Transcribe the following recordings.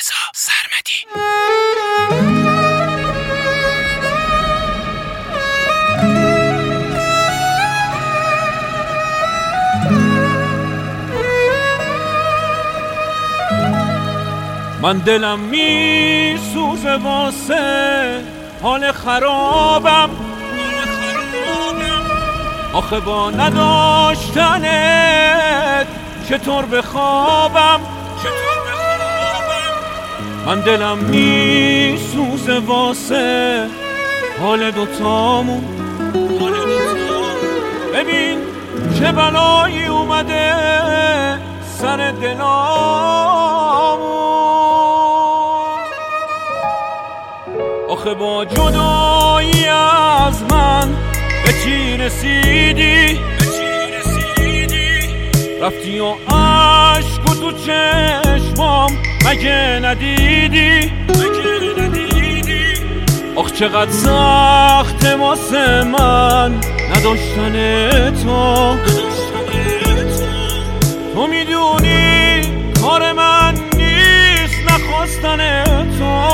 رضا سرمدی. من دلم می سوزه واسه حال خرابم، آخه با نداشتنت چطور بخوابم. من دلم می سوزه واسه حال دوتامون، ببین چه بلایی اومده سر دلامون. آخه با جدایی از من به چی رسیدی؟ رفتی و عشق و تو چشمام مگه ندیدی؟ آخ چقدر سخته واسه من نداشتن تو. تو میدونی کار من نیست نخواستن تو.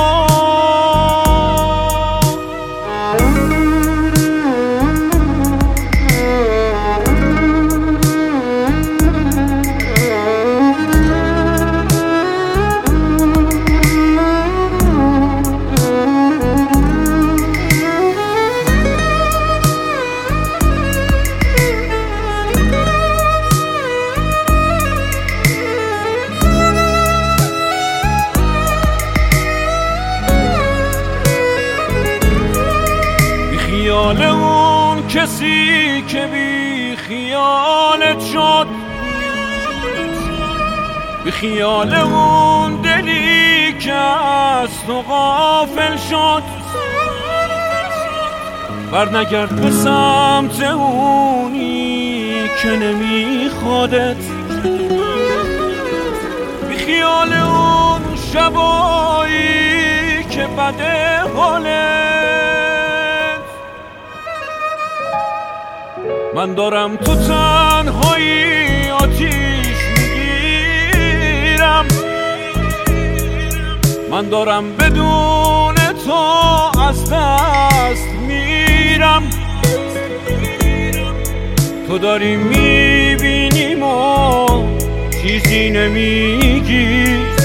خیال اون کسی که بی خیالت شد، بی خیال اون دلی که از تو غافل شد. برنگرد به سمت اونی که نمیخوادت، بی خیال اون شبایی که بده حالت. من دارم تو تنهایی آتیش میگیرم، من دارم بدون تو از دست میرم. تو داری میبینیم و چیزی نمیگی،